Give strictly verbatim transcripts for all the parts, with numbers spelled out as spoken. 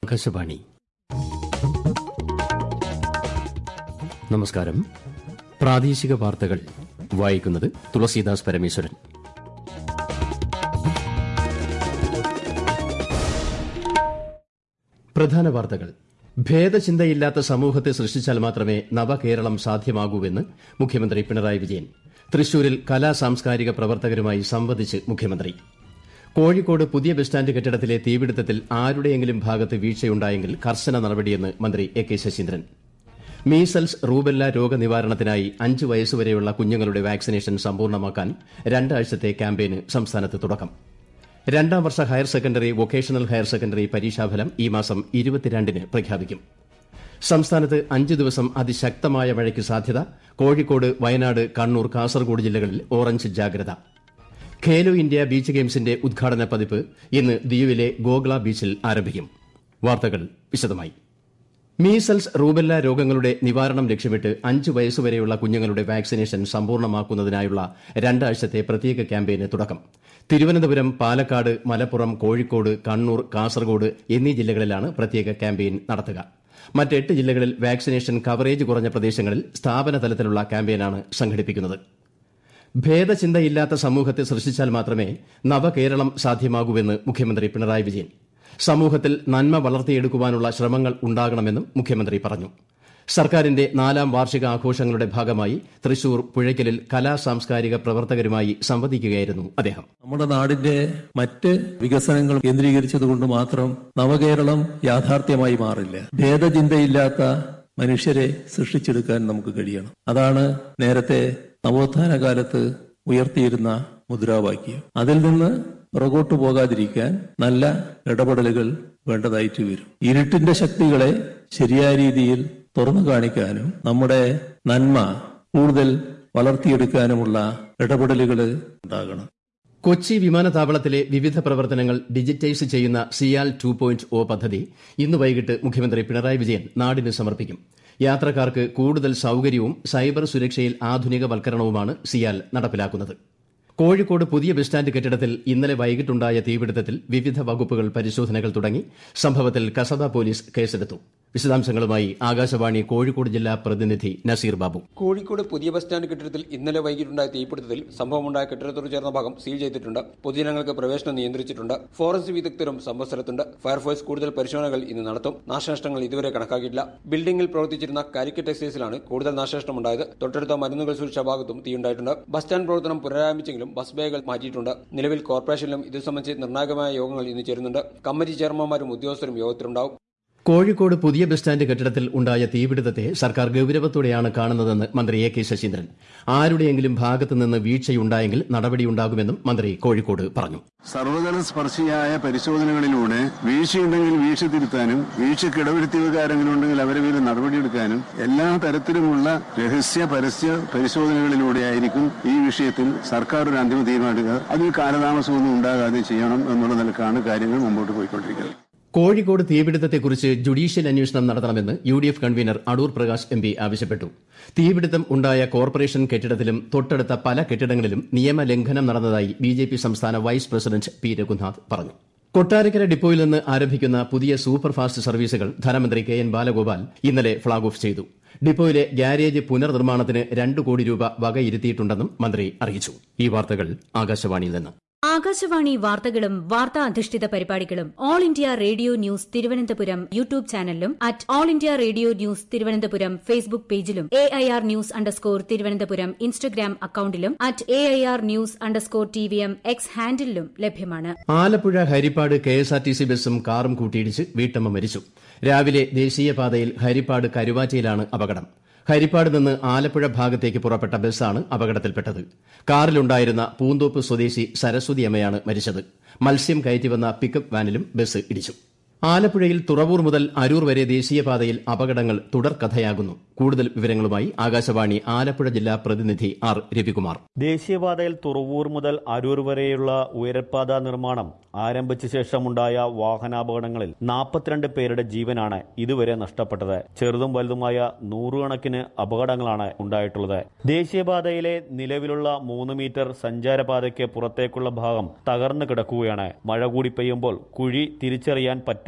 ആകാശവാണി. നമസ്കാരം. പ്രാദേശിക വാർത്തകൾ വായിക്കുന്നത് തുളസീദാസ് പരമേശ്വരൻ. പ്രധാന വാർത്തകൾ. ഭേദചിന്തയില്ലാത്ത സമൂഹത്തെ സൃഷ്ടിച്ചാൽ മാത്രമേ നവകേരളം സാധ്യമാകൂവെന്ന് മുഖ്യമന്ത്രി പിണറായി വിജയൻ. തൃശൂരിൽ കലാ സാംസ്കാരിക പ്രവർത്തകരുമായി സംവദിച്ച് മുഖ്യമന്ത്രി. കോഴിക്കോട് പുതിയ ബസ് സ്റ്റാൻഡ് കെട്ടിടത്തിലെ തീപിടുത്തത്തിൽ ആരുടെയെങ്കിലും ഭാഗത്ത് വീഴ്ചയുണ്ടായെങ്കിൽ കർശന നടപടിയെന്ന് മന്ത്രി A K Saseendran. Measles rubella രോഗനിവാരണത്തിനായി അഞ്ച് വയസ്സുവരെയുള്ള കുഞ്ഞുങ്ങളുടെ വാക്സിനേഷൻ സമ്പൂർണ്ണമാക്കാൻ രണ്ടാഴ്ചത്തെ ക്യാമ്പയിന് സംസ്ഥാനത്ത് തുടക്കം. രണ്ടാം വർഷ higher secondary vocational higher secondary പരീക്ഷാഫലം ഈ മാസം ഇരുപത്തിരണ്ടിന് പ്രഖ്യാപിക്കും. സംസ്ഥാനത്ത് അഞ്ച് ദിവസം അതിശക്തമായ മഴയ്ക്ക് സാധ്യത. കോഴിക്കോട്, വയനാട്, കണ്ണൂർ, കാസർഗോഡ് ജില്ലകളിൽ ഓറഞ്ച് ജാഗ്രത. ഖേലോ ഇന്ത്യ ബീച്ച് ഗെയിംസിന്റെ ഉദ്ഘാടന പതിപ്പ് ഇന്ന് ദിയുവിലെ ഗോഗ്ല ബീച്ചിൽ ആരംഭിക്കും. വാർത്തകൾ വിശദമായി. മീസൽസ് റൂബെല്ല രോഗങ്ങളുടെ നിവാരണം ലക്ഷ്യമിട്ട് അഞ്ച് വയസ്സുവരെയുള്ള കുഞ്ഞുങ്ങളുടെ വാക്സിനേഷൻ സമ്പൂർണ്ണമാക്കുന്നതിനായുള്ള രണ്ടാഴ്ചത്തെ പ്രത്യേക ക്യാമ്പയിന് തുടക്കം. തിരുവനന്തപുരം, പാലക്കാട്, മലപ്പുറം, കോഴിക്കോട്, കണ്ണൂർ, കാസർഗോഡ് എന്നീ ജില്ലകളിലാണ് പ്രത്യേക ക്യാമ്പയിൻ നടത്തുക. മറ്റെട്ട് ജില്ലകളിൽ വാക്സിനേഷൻ കവറേജ് കുറഞ്ഞ പ്രദേശങ്ങളിൽ സ്ഥാപന തലത്തിലുള്ള ക്യാമ്പയിനാണ് സംഘടിപ്പിക്കുന്നത്. ഭേദചിന്തയില്ലാത്ത സമൂഹത്തെ സൃഷ്ടിച്ചാൽ മാത്രമേ നവകേരളം സാധ്യമാകൂവെന്ന് മുഖ്യമന്ത്രി പിണറായി വിജയൻ. സമൂഹത്തിൽ നന്മ വളർത്തിയെടുക്കുവാനുള്ള ശ്രമങ്ങൾ ഉണ്ടാകണമെന്നും മുഖ്യമന്ത്രി പറഞ്ഞു. സർക്കാരിന്റെ നാലാം വാർഷിക ആഘോഷങ്ങളുടെ ഭാഗമായി തൃശൂർ പുഴയ്ക്കലിൽ കലാ സാംസ്കാരിക പ്രവർത്തകരുമായി സംവദിക്കുകയായിരുന്നു അദ്ദേഹം. നമ്മുടെ നാടിന്റെ മറ്റ് വികസനങ്ങൾ കേന്ദ്രീകരിച്ചതുകൊണ്ട് മാത്രം നവകേരളം യാഥാർത്ഥ്യമായി മാറില്ല. ഭേദചിന്തയില്ലാത്ത മനുഷ്യരെ സൃഷ്ടിച്ചെടുക്കാൻ നമുക്ക് കഴിയണം. അതാണ് നേരത്തെ നവോത്ഥാന കാലത്ത് ഉയർത്തിയിരുന്ന മുദ്രാവാക്യം. അതിൽ നിന്ന് പുറകോട്ടു പോകാതിരിക്കാൻ നല്ല ഇടപെടലുകൾ വേണ്ടതായിട്ട് വരും. ഇരുട്ടിന്റെ ശക്തികളെ ശരിയായ രീതിയിൽ തുറന്നു കാണിക്കാനും നമ്മുടെ നന്മ കൂടുതൽ വളർത്തിയെടുക്കാനുമുള്ള ഇടപെടലുകൾ ഉണ്ടാകണം. കൊച്ചി വിമാനത്താവളത്തിലെ വിവിധ പ്രവർത്തനങ്ങൾ ഡിജിറ്റൈസ് ചെയ്യുന്ന സിയാൽ ടു പോയിന്റ് ഒ പദ്ധതി ഇന്ന് വൈകിട്ട് മുഖ്യമന്ത്രി പിണറായി വിജയൻ നാടിന് സമർപ്പിക്കും. യാത്രക്കാർക്ക് കൂടുതൽ സൌകര്യവും സൈബർ സുരക്ഷയിൽ ആധുനികവൽക്കരണവുമാണ് സിയാൽ നടപ്പിലാക്കുന്നത്. കോഴിക്കോട് പുതിയ ബസ് സ്റ്റാൻഡ് കെട്ടിടത്തിൽ ഇന്നലെ വൈകിട്ടുണ്ടായ തീപിടുത്തത്തിൽ വിവിധ വകുപ്പുകൾ പരിശോധനകൾ തുടങ്ങി. സംഭവത്തിൽ കസബ പോലീസ് കേസെടുത്തു. വിശദാംശങ്ങളുമായി ആകാശവാണി കോഴിക്കോട് ജില്ലാ പ്രതിനിധി നസീർ ബാബു. കോഴിക്കോട് പുതിയ ബസ് സ്റ്റാൻഡ് കെട്ടിടത്തിൽ ഇന്നലെ വൈകിട്ടുണ്ടായ തീപിടുത്തത്തിൽ സംഭവമുണ്ടായ കെട്ടിടത്തോട് ചേർന്ന ഭാഗം സീൽ ചെയ്തിട്ടുണ്ട്. പൊതുജനങ്ങൾക്ക് പ്രവേശനം നിയന്ത്രിച്ചിട്ടുണ്ട്. ഫോറൻസിക് വിദഗ്ധരും സംഭവസ്ഥലത്തുണ്ട്. ഫയർഫോഴ്സ് കൂടുതൽ പരിശോധനകൾ ഇന്ന് നടത്തും. നാശനഷ്ടങ്ങൾ ഇതുവരെ കണക്കാക്കിയിട്ടില്ല. ബിൽഡിംഗിൽ പ്രവർത്തിച്ചിരുന്ന കാലിക്കറ്റ് എക്സൈസിലാണ് കൂടുതൽ നാശനഷ്ടമുണ്ടായത്. തൊട്ടടുത്ത മരുന്നുകൾ സൂക്ഷിച്ച ഭാഗത്തും തീയുണ്ടായിട്ടുണ്ട്. ബസ് സ്റ്റാൻഡ് പ്രവർത്തനം പുനരാരംഭിച്ചെങ്കിലും ബസ് ബേകൾ മാറ്റിയിട്ടുണ്ട്. നിലവിൽ കോർപ്പറേഷനിലും ഇത് സംബന്ധിച്ച് നിർണായകമായ യോഗങ്ങൾ ഇന്ന് ചേരുന്നുണ്ട്. കമ്മിറ്റി ചെയർമാൻമാരും ഉദ്യോഗസ്ഥരും യോഗത്തിലുണ്ടാവും. കോഴിക്കോട് പുതിയ ബസ് സ്റ്റാൻഡ് കെട്ടിടത്തിൽ ഉണ്ടായ തീപിടുത്തത്തെ സർക്കാർ ഗൌരവത്തോടെയാണ് കാണുന്നതെന്ന് മന്ത്രി എ കെ ശശീന്ദ്രൻ. ആരുടെയെങ്കിലും ഭാഗത്തു നിന്ന് വീഴ്ചയുണ്ടായെങ്കിൽ നടപടിയുണ്ടാകുമെന്നും മന്ത്രി കോഴിക്കോട് പറഞ്ഞു. സർവതല സ്പർശിയായ പരിശോധനകളിലൂടെ വീഴ്ചയുണ്ടെങ്കിൽ വീഴ്ച തിരുത്താനും വീഴ്ചയ്ക്ക് ഇടവരുത്തിയവരാരെങ്കിലും ഉണ്ടെങ്കിൽ അവരെ പേരിൽ നടപടിയെടുക്കാനും എല്ലാ തരത്തിലുമുള്ള രഹസ്യ പരസ്യ പരിശോധനകളിലൂടെയായിരിക്കും ഈ വിഷയത്തിൽ സർക്കാർ ഒരു അന്തിമ തീരുമാനിക്കുക. അതിൽ കാലതാമസമൊന്നും ഉണ്ടാകാതെ ചെയ്യണം എന്നുള്ള നിലക്കാണ് കാര്യങ്ങൾ മുമ്പോട്ട് പോയിക്കൊണ്ടിരിക്കുന്നത്. കോഴിക്കോട് തീപിടുത്തത്തെക്കുറിച്ച് ജുഡീഷ്യൽ അന്വേഷണം നടത്തണമെന്ന് U D F convener Adoor Prakash M P ആവശ്യപ്പെട്ടു. തീപിടുത്തം ഉണ്ടായ കോർപ്പറേഷൻ കെട്ടിടത്തിലും തൊട്ടടുത്ത പല കെട്ടിടങ്ങളിലും നിയമലംഘനം നടന്നതായി ബി ജെ പി സംസ്ഥാന വൈസ് പ്രസിഡന്റ് പി രഘുനാഥ് പറഞ്ഞു. കൊട്ടാരക്കര ഡിപ്പോയിൽ നിന്ന് ആരംഭിക്കുന്ന പുതിയ സൂപ്പർ ഫാസ്റ്റ് സർവീസുകൾ ധനമന്ത്രി കെ എൻ ബാലഗോപാൽ ഇന്നലെ ഫ്ളാഗ് ഓഫ് ചെയ്തു. ഡിപ്പോയിലെ ഗ്യാരേജ് പുനർനിർമ്മാണത്തിന് രണ്ട് കോടി രൂപ വകയിരുത്തിയിട്ടുണ്ടെന്നും മന്ത്രി അറിയിച്ചു. ഈ വാർത്തകൾ ആകാശവാണിയിൽ നിന്ന്. ആകാശവാണി വാർത്തകളും വാർത്താ അധിഷ്ഠിത പരിപാടികളും all India radio news Thiruvananthapuram YouTube ചാനലിലും at all India radio news Thiruvananthapuram Facebook പേജിലും A I R news underscore Thiruvananthapuram Instagram അക്കൌണ്ടിലും at A I R news underscore T V M X ഹാൻഡിലും ലഭ്യമാണ്. Alappuzha Haripad K S R T C ബസും കാറും കൂട്ടിയിടിച്ച് വീട്ടമ്മ മരിച്ചു. രാവിലെ ദേശീയപാതയിൽ ഹരിപ്പാട് കരുവാറ്റയിലാണ് അപകടം. ഹരിപ്പാട് നിന്ന് ആലപ്പുഴ ഭാഗത്തേക്ക് പുറപ്പെട്ട ബസ്സാണ് അപകടത്തിൽപ്പെട്ടത്. കാറിലുണ്ടായിരുന്ന പൂന്തോപ്പ് സ്വദേശി സരസ്വതിയമ്മയാണ് മരിച്ചത്. മത്സ്യം കയറ്റിവന്ന പിക്കപ്പ് വാനിലും ബസ് ഇടിച്ചു. ആലപ്പുഴയിൽ തുറവൂർ മുതൽ അരൂർ വരെ ദേശീയപാതയിൽ അപകടങ്ങൾ തുടർക്കഥയാകുന്നു. കൂടുതൽ വിവരങ്ങളുമായി ആകാശവാണി ആലപ്പുഴ ജില്ലാ പ്രതിനിധി ആർ രവികുമാർ. ദേശീയപാതയിൽ തുറവൂർ മുതൽ അരൂർ വരെയുള്ള ഉയരപ്പാത നിർമ്മാണം ആരംഭിച്ച ശേഷമുണ്ടായ വാഹനാപകടങ്ങളിൽ നാൽപ്പത്തിരണ്ട് പേരുടെ ജീവനാണ് ഇതുവരെ നഷ്ടപ്പെട്ടത്. ചെറുതും വലുതുമായ നൂറുകണക്കിന് അപകടങ്ങളാണ് ഉണ്ടായിട്ടുള്ളത്. ദേശീയപാതയിലെ നിലവിലുള്ള മൂന്ന് മീറ്റർ സഞ്ചാരപാതയ്ക്ക് പുറത്തേക്കുള്ള ഭാഗം തകർന്നു കിടക്കുകയാണ്. മഴ കൂടി പെയ്യുമ്പോൾ കുഴി തിരിച്ചറിയാൻ പറ്റാത്ത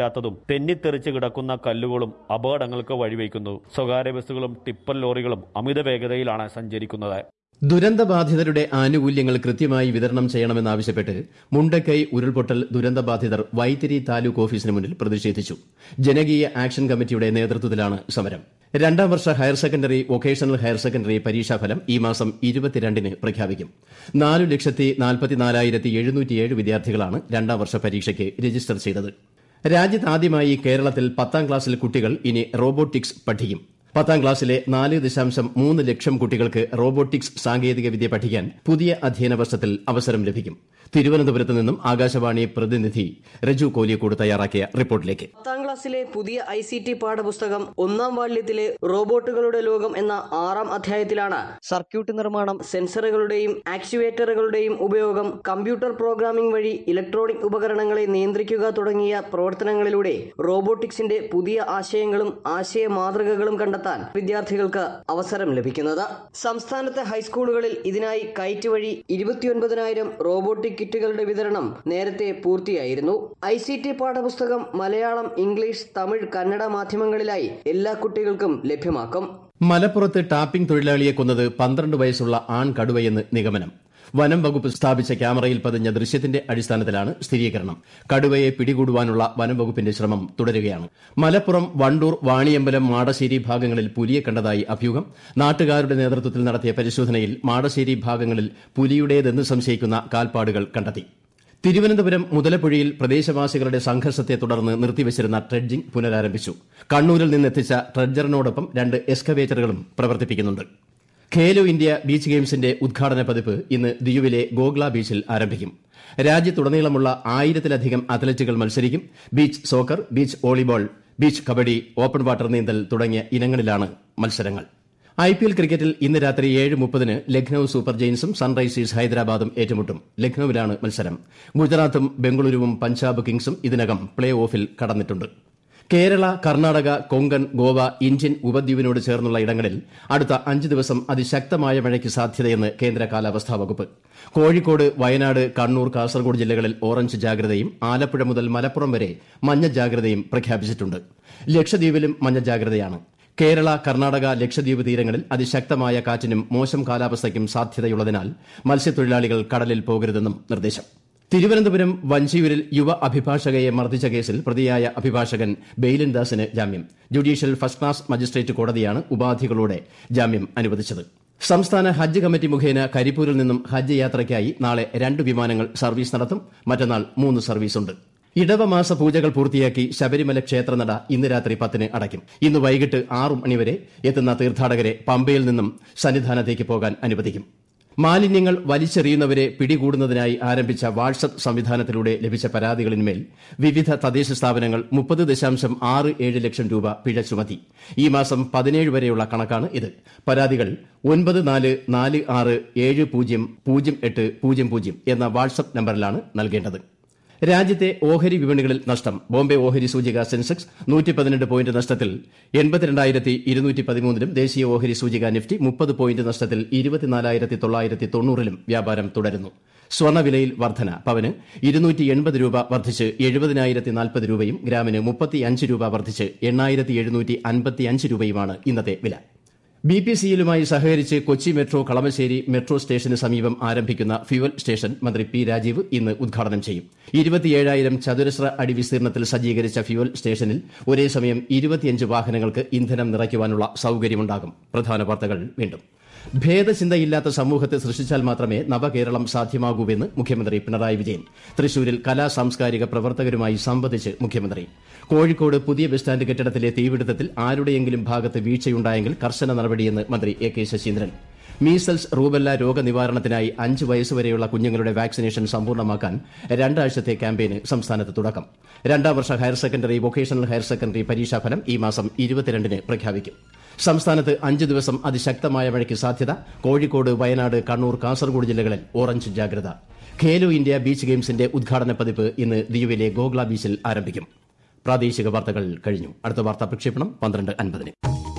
പറ്റാത്തതും തെന്നിത്തെറിച്ച് കിടക്കുന്ന കല്ലുകളും അപകടങ്ങൾക്ക് വഴിവെക്കുന്നു. സ്വകാര്യ ബസ്സുകളും ടിപ്പർ ലോറികളും അമിത വേഗതയിലാണ് സഞ്ചരിക്കുന്നത്. ദുരന്തബാധിതരുടെ ആനുകൂല്യങ്ങൾ കൃത്യമായി വിതരണം ചെയ്യണമെന്നാവശ്യപ്പെട്ട് മുണ്ടക്കൈ ഉരുൾപൊട്ടൽ ദുരന്തബാധിതർ വൈത്തിരി താലൂക്ക് ഓഫീസിന് മുന്നിൽ പ്രതിഷേധിച്ചു. ജനകീയ ആക്ഷൻ കമ്മിറ്റിയുടെ നേതൃത്വത്തിലാണ് സമരം. രണ്ടാം വർഷ higher secondary vocational higher secondary പരീക്ഷാഫലം ഈ മാസം ഇരുപത്തിരണ്ടിന് പ്രഖ്യാപിക്കും. നാലു ലക്ഷത്തി നാൽപ്പത്തിനാലായിരത്തി എഴുന്നൂറ്റിയേഴ് വിദ്യാർത്ഥികളാണ് രണ്ടാം വർഷ പരീക്ഷയ്ക്ക് രജിസ്റ്റർ ചെയ്തത്. രാജ്യത്താദ്യമായി കേരളത്തിൽ പത്താം ക്ലാസ്സിൽ കുട്ടികൾ ഇനി റോബോട്ടിക്സ് പഠിക്കും. പത്താം ക്ലാസ്സിലെ നാല് ദശാംശം മൂന്ന് ലക്ഷം കുട്ടികൾക്ക് റോബോട്ടിക്സ് സാങ്കേതികവിദ്യ പഠിക്കാൻ പുതിയ അധ്യയന വർഷത്തിൽ അവസരം ലഭിക്കും. തിരുവനന്തപുരത്ത് നിന്നും ആകാശവാണി പ്രതിനിധി രജു കോലിയക്കോട് തയ്യാറാക്കിയ റിപ്പോർട്ടിലേക്ക്. പത്താം ക്ലാസ്സിലെ പുതിയ ഐ സി ടി പാഠപുസ്തകം ഒന്നാം വാല്യത്തിലെ റോബോട്ടുകളുടെ ലോകം എന്ന ആറാം അധ്യായത്തിലാണ് സർക്യൂട്ട് നിർമ്മാണം, സെൻസറുകളുടെയും ആക്ച്യുവേറ്ററുകളുടെയും ഉപയോഗം, കമ്പ്യൂട്ടർ പ്രോഗ്രാമിംഗ് വഴി ഇലക്ട്രോണിക് ഉപകരണങ്ങളെ നിയന്ത്രിക്കുക തുടങ്ങിയ പ്രവർത്തനങ്ങളിലൂടെ റോബോട്ടിക്സിന്റെ പുതിയ ആശയങ്ങളും ആശയ മാതൃകകളും കണ്ടെത്താൻ വിദ്യാർത്ഥികൾക്ക് അവസരം ലഭിക്കുന്നത്. സംസ്ഥാനത്തെ ഹൈസ്കൂളുകളിൽ ഇതിനായി കൈറ്റ് വഴി ഇരുപത്തിയൊൻപതിനായിരം റോബോട്ടിക് കിറ്റുകളുടെ വിതരണം നേരത്തെ പൂർത്തിയായിരുന്നു. ഐ സി ടി പാഠപുസ്തകം മലയാളം, ഇംഗ്ലീഷ്, തമിഴ്, കന്നഡ മാധ്യമങ്ങളിലായി എല്ലാ കുട്ടികൾക്കും ലഭ്യമാക്കും. മലപ്പുറത്ത് ടാപ്പിംഗ് തൊഴിലാളിയെ കൊന്നത് പന്ത്രണ്ട് വയസ്സുള്ള ആൺ കടുവയെന്ന് നിഗമനം. വനം വകുപ്പ് സ്ഥാപിച്ച ക്യാമറയിൽ പതിഞ്ഞ ദൃശ്യത്തിന്റെ അടിസ്ഥാനത്തിലാണ് സ്ഥിരീകരണം. കടുവയെ പിടികൂടുവാനുള്ള വനം വകുപ്പിന്റെ ശ്രമം തുടരുകയാണ്. മലപ്പുറം വണ്ടൂർ, വാണിയമ്പലം, മാടശ്ശേരി ഭാഗങ്ങളിൽ പുലിയെ കണ്ടതായി അഭ്യൂഹം. നാട്ടുകാരുടെ നേതൃത്വത്തിൽ നടത്തിയ പരിശോധനയിൽ മാടശ്ശേരി ഭാഗങ്ങളിൽ പുലിയുടേതെന്ന് സംശയിക്കുന്ന കാൽപ്പാടുകൾ കണ്ടെത്തി. തിരുവനന്തപുരം മുതലപ്പുഴയിൽ പ്രദേശവാസികളുടെ സംഘർഷത്തെ തുടർന്ന് നിർത്തിവച്ചിരുന്ന ട്രെഡ്ജിംഗ് പുനരാരംഭിച്ചു. കണ്ണൂരിൽ നിന്നെത്തിച്ച ട്രെഡ്ജറിനോടൊപ്പം രണ്ട് എക്സ്കവേറ്ററുകളും പ്രവർത്തിപ്പിക്കുന്നുണ്ട്. ഖേലോ ഇന്ത്യ ബീച്ച് ഗെയിംസിന്റെ ഉദ്ഘാടന പതിപ്പ് ഇന്ന് ദിയുവിലെ ഗോഗ്ല ബീച്ചിൽ ആരംഭിക്കും. രാജ്യത്തുടനീളമുള്ള ആയിരത്തിലധികം അത്ലറ്റുകൾ മത്സരിക്കും. Beach soccer, beach volleyball, beach kabaddi, open water നീന്തൽ തുടങ്ങിയ ഇനങ്ങളിലാണ് മത്സരങ്ങൾ. ഐ പി എൽ ക്രിക്കറ്റിൽ ഇന്ന് രാത്രി ഏഴ് മുപ്പതിന് ലക്നൌ സൂപ്പർ ജയൻസും സൺറൈസേഴ്സ് ഹൈദരാബാദും ഏറ്റുമുട്ടും. ലക്നൌവിലാണ് മത്സരം. ഗുജറാത്തും ബംഗളൂരുവും പഞ്ചാബ് കിങ്സും ഇതിനകം പ്ലേ ഓഫിൽ കടന്നിട്ടുണ്ട്. കേരള, കർണാടക, കൊങ്കൺ, ഗോവ, ഇന്ത്യൻ ഉപദ്വീപിനോട് ചേർന്നുള്ള ഇടങ്ങളിൽ അടുത്ത അഞ്ച് ദിവസം അതിശക്തമായ മഴയ്ക്ക് സാധ്യതയെന്ന് കേന്ദ്ര കാലാവസ്ഥാ വകുപ്പ്. കോഴിക്കോട്, വയനാട്, കണ്ണൂർ, കാസർഗോഡ് ജില്ലകളിൽ ഓറഞ്ച് ജാഗ്രതയും ആലപ്പുഴ മുതൽ മലപ്പുറം വരെ മഞ്ഞ ജാഗ്രതയും പ്രഖ്യാപിച്ചിട്ടുണ്ട്. ലക്ഷദ്വീപിലും മഞ്ഞ ജാഗ്രതയാണ്. കേരള, കർണാടക, ലക്ഷദ്വീപ് തീരങ്ങളിൽ അതിശക്തമായ കാറ്റിനും മോശം കാലാവസ്ഥയ്ക്കും സാധ്യതയുള്ളതിനാൽ മത്സ്യത്തൊഴിലാളികൾ കടലിൽ പോകരുതെന്നും നിർദ്ദേശം. തിരുവനന്തപുരം വഞ്ചിയൂരിൽ യുവ അഭിഭാഷകയെ മർദ്ദിച്ച കേസിൽ പ്രതിയായ അഭിഭാഷകൻ ബെയിലൻ ദാസിന് ജാമ്യം. ജുഡീഷ്യൽ ഫസ്റ്റ് ക്ലാസ് മജിസ്ട്രേറ്റ് കോടതിയാണ് ഉപാധികളോടെ ജാമ്യം അനുവദിച്ചത്. സംസ്ഥാന ഹജ്ജ് കമ്മിറ്റി മുഖേന കരിപ്പൂരിൽ നിന്നും ഹജ്ജ് യാത്രയ്ക്കായി നാളെ രണ്ട് വിമാനങ്ങൾ സർവീസ് നടത്തും. മറ്റന്നാൾ മൂന്ന് സർവീസുണ്ട്. ഇടവമാസ പൂജകൾ പൂർത്തിയാക്കി ശബരിമല ക്ഷേത്രനട ഇന്ന് രാത്രി പത്തിന് അടയ്ക്കും. ഇന്ന് വൈകിട്ട് ആറു മണിവരെ എത്തുന്ന തീർത്ഥാടകരെ പമ്പയിൽ നിന്നും സന്നിധാനത്തേക്ക് പോകാൻ അനുവദിക്കും. മാലിന്യങ്ങൾ വലിച്ചെറിയുന്നവരെ പിടികൂടുന്നതിനായി ആരംഭിച്ച വാട്സ്ആപ്പ് സംവിധാനത്തിലൂടെ ലഭിച്ച പരാതികളിന്മേൽ വിവിധ തദ്ദേശ സ്ഥാപനങ്ങൾ മുപ്പത് ദശാംശം ആറ് ഏഴ് ലക്ഷം രൂപ പിഴ ചുമത്തി. ഈ മാസം പതിനേഴ് വരെയുള്ള കണക്കാണ് ഇത്. പരാതികൾ ഒൻപത് നാല് നാല് ആറ് ഏഴ് പൂജ്യം പൂജ്യം എട്ട് പൂജ്യം പൂജ്യം എന്ന വാട്സ്ആപ്പ് നമ്പറിലാണ് നൽകേണ്ടത്. രാജ്യത്തെ ഓഹരി വിപണികളിൽ നഷ്ടം. ബോംബെ ഓഹരി സൂചിക സെൻസെക്സ് നൂറ്റി പതിനെട്ട് പോയിന്റ് നഷ്ടത്തിൽ എൺപത്തിരണ്ടായിരത്തി ഇരുന്നൂറ്റി പതിമൂന്നിലും ദേശീയ ഓഹരി സൂചിക നിഫ്റ്റി മുപ്പത് പോയിന്റ് നഷ്ടത്തിൽ ഇരുപത്തിനാലായിരത്തി തൊള്ളായിരത്തി തൊണ്ണൂറിലും വ്യാപാരം തുടരുന്നു. സ്വർണ്ണവിലയിൽ വർധന. പവന് ഇരുന്നൂറ്റി എൺപത് രൂപ വർദ്ധിച്ച് എഴുപതിനായിരത്തി നാൽപ്പത് രൂപയും ഗ്രാമിന് മുപ്പത്തിയഞ്ച് രൂപ വർദ്ധിച്ച് എണ്ണായിരത്തി എഴുന്നൂറ്റി അൻപത്തിയഞ്ച് രൂപയുമാണ് ഇന്നത്തെ വില. ബി പി സി എല്ലുമായി സഹകരിച്ച് കൊച്ചി മെട്രോ കളമശ്ശേരി മെട്രോ സ്റ്റേഷന് സമീപം ആരംഭിക്കുന്ന ഫ്യുവൽ സ്റ്റേഷൻ മന്ത്രി പി രാജീവ് ഇന്ന് ഉദ്ഘാടനം ചെയ്യും. ഇരുപത്തിയേഴായിരം ചതുരശ്ര അടി വിസ്തീർണത്തിൽ സജ്ജീകരിച്ച ഫ്യുവൽ സ്റ്റേഷനിൽ ഒരേ സമയം ഇരുപത്തിയഞ്ച് വാഹനങ്ങൾക്ക് ഇന്ധനം നിറയ്ക്കുവാനുള്ള സൌകര്യമുണ്ടാകും. പ്രധാന വാർത്തകൾ വീണ്ടും. ഭേദചിന്തയില്ലാത്ത സമൂഹത്തെ സൃഷ്ടിച്ചാൽ മാത്രമേ നവകേരളം സാധ്യമാകൂവെന്ന് മുഖ്യമന്ത്രി പിണറായി വിജയൻ. തൃശൂരിൽ കലാ സാംസ്കാരിക പ്രവർത്തകരുമായി സംവദിച്ച് മുഖ്യമന്ത്രി. കോഴിക്കോട് പുതിയ ബസ് സ്റ്റാൻഡ് കെട്ടിടത്തിലെ തീപിടുത്തത്തിൽ ആരുടെയെങ്കിലും ഭാഗത്ത് വീഴ്ചയുണ്ടായെങ്കിൽ കർശന നടപടിയെന്ന് മന്ത്രി A K Saseendran. Measles, rubella രോഗനിവാരണത്തിനായി അഞ്ച് വയസ്സുവരെയുള്ള കുഞ്ഞുങ്ങളുടെ വാക്സിനേഷൻ സമ്പൂർണ്ണമാക്കാൻ രണ്ടാഴ്ചത്തെ ക്യാമ്പയിന് സംസ്ഥാനത്ത് തുടക്കം. രണ്ടാം വർഷ higher secondary, vocational higher secondary പരീക്ഷാഫലം ഈ മാസം ഇരുപത്തിരണ്ടിന് പ്രഖ്യാപിക്കും. സംസ്ഥാനത്ത് അഞ്ച് ദിവസം അതിശക്തമായ മഴയ്ക്ക് സാധ്യത. കോഴിക്കോട്, വയനാട്, കണ്ണൂർ, കാസർഗോഡ് ജില്ലകളിൽ ഓറഞ്ച് ജാഗ്രത. ഖേലോ ഇന്ത്യ ബീച്ച് ഗെയിംസിന്റെ ഉദ്ഘാടന പതിപ്പ് ഇന്ന് ദിയുവിലെ ഗോഗ്ല ബീച്ചിൽ ആരംഭിക്കും. പ്രാദേശിക വാർത്തകൾ കഴിഞ്ഞു. അടുത്ത വാർത്താ പ്രക്ഷേപണം പന്ത്രണ്ട് അൻപതിന്.